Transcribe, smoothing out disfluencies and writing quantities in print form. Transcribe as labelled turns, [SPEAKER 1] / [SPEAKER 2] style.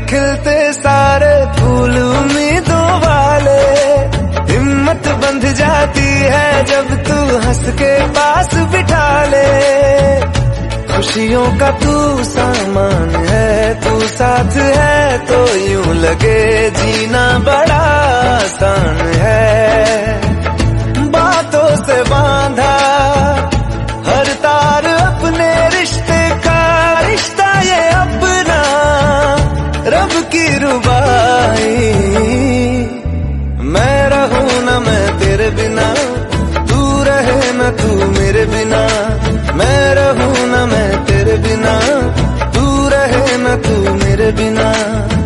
[SPEAKER 1] खिलते सारे फूल उम्मीदों वाले। हिम्मत बंध जाती है जब तू हंस के पास बिठा ले। खुशियों का तू सामान है, तू साथ है तो यूं लगे जीना बड़ा आसान है। बातों से बांधा हर तार अपने रिश्ते का, रिश्ता ये अपना रब की रुबाई। मैं रहूं ना मैं तेरे बिना, तू रहे ना तू मेरे बिना। मैं रहूं ना मैं तेरे बिना, तू रहे ना तू मेरे बिना।